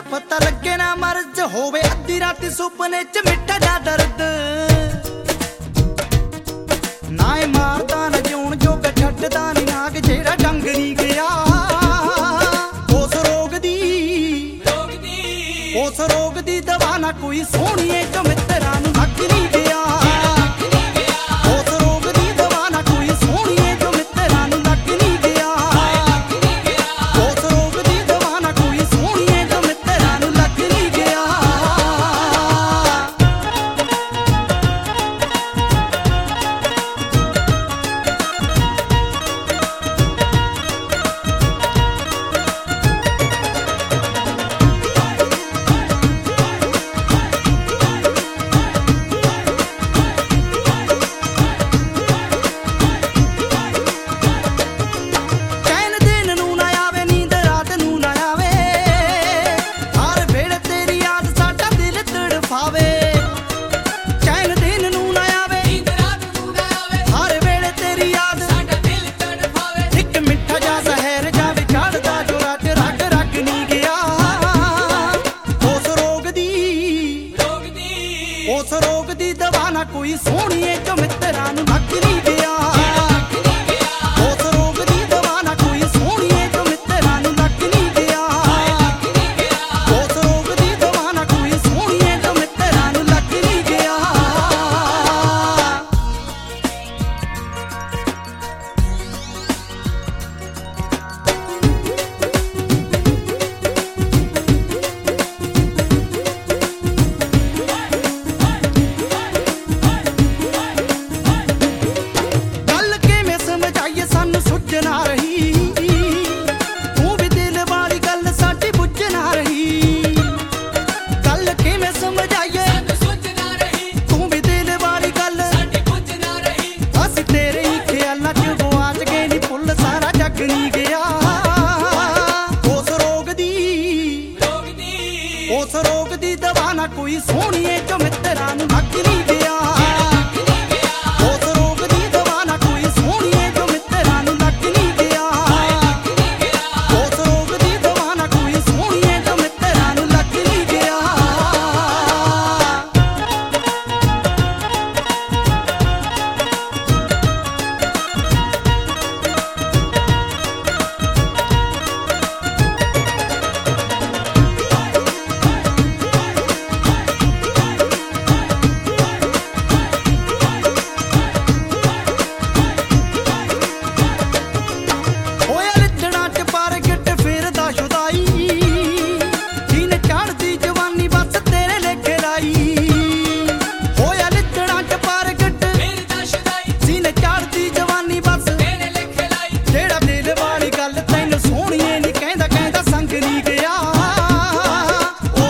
पता लगे ना मर्ज होवे अद्धी राती सुपने च मिठा जा दर्द ना मारदा ना जिउण जोगा छड्डदा नी नाग जेड़ा डंग नी गया उस रोग दी दवा ना कोई सोहणीए जो मित्तरां नूं हक नी गया उस रोग दी दवा ना कोई सोहणीए जो मित्तरां नूं हक नी गया उस रोग दी दवा ना कोई सोहणीए जो मित्तरां नूं हक नी गया उस रोग दी दवा ना कोई सोहणीए जो मित्तरां नूं हक नी गया। उस रोग दी दवा ना कोई सोहणीए जो मित्तरां नूं हक नी गया उस रोग दी दवा ना कोई सोहणीए जो मित्तरां नूं हक नी गया उस रोग दी दवा ना कोई सोहणीए जो मित्तरां नूं हक नी गया।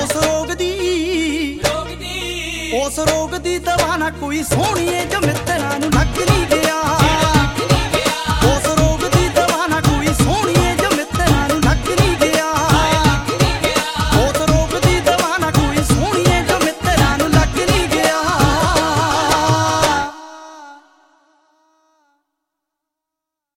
उस रोग दी दवा ना कोई सोहणीए जो मित्तरां